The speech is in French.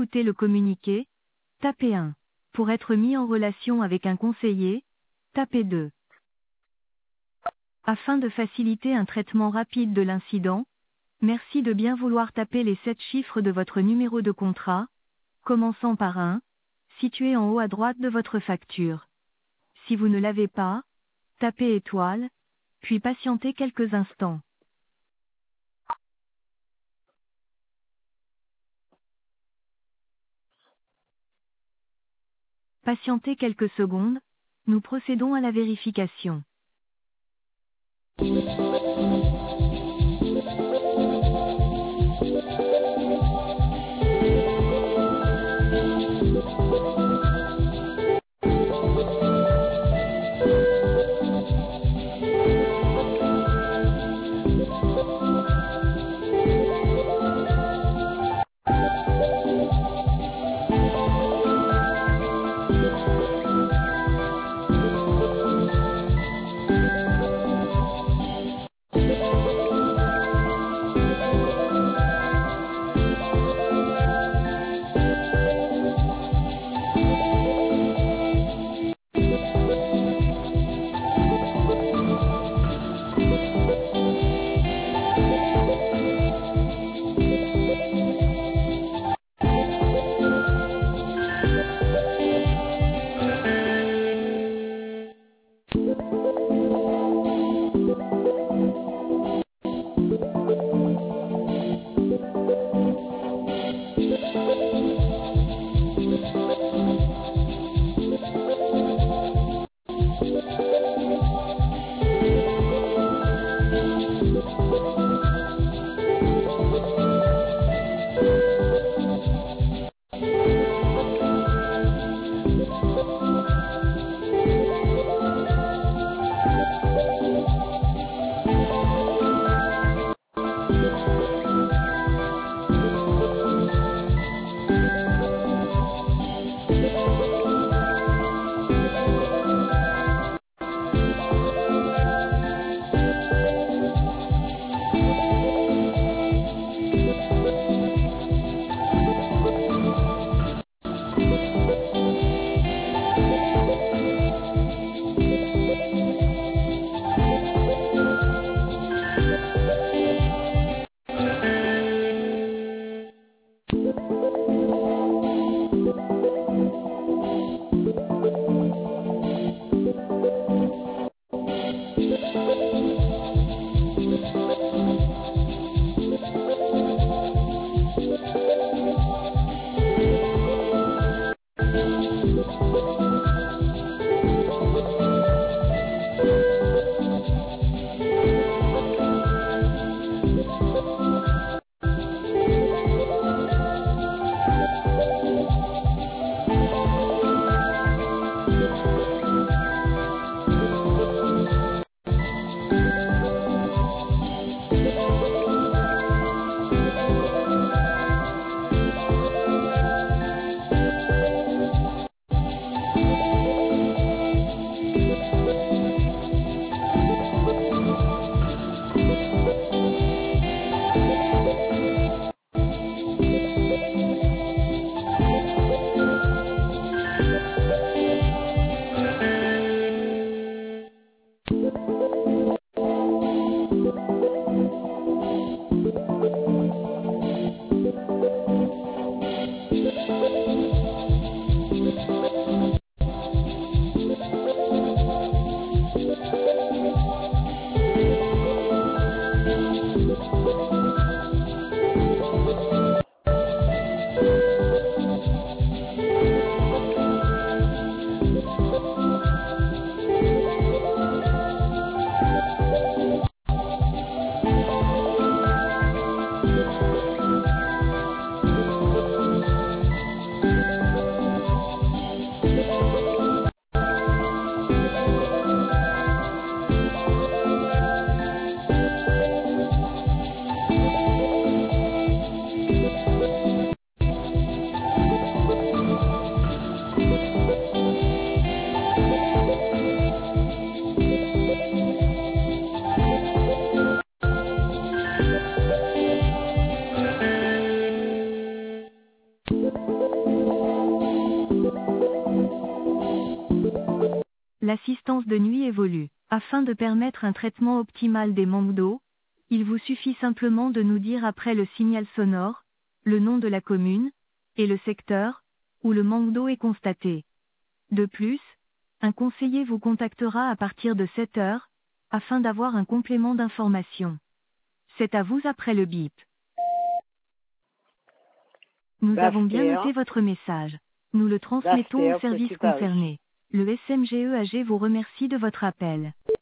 écouter le communiqué, tapez 1. Pour être mis en relation avec un conseiller, tapez 2. Afin de faciliter un traitement rapide de l'incident, merci de bien vouloir taper les 7 chiffres de votre numéro de contrat, commençant par 1, situé en haut à droite de votre facture. Si vous ne l'avez pas, tapez étoile, puis patientez quelques instants. Patientez quelques secondes, nous procédons à la vérification. L'assistance de nuit évolue. Afin de permettre un traitement optimal des manques d'eau, il vous suffit simplement de nous dire après le signal sonore, le nom de la commune, et le secteur, où le manque d'eau est constaté. De plus, un conseiller vous contactera à partir de 7 heures, afin d'avoir un complément d'information. C'est à vous après le bip. Nous avons bien noté votre message. Nous le transmettons au service concerné. Le SMGEAG vous remercie de votre appel.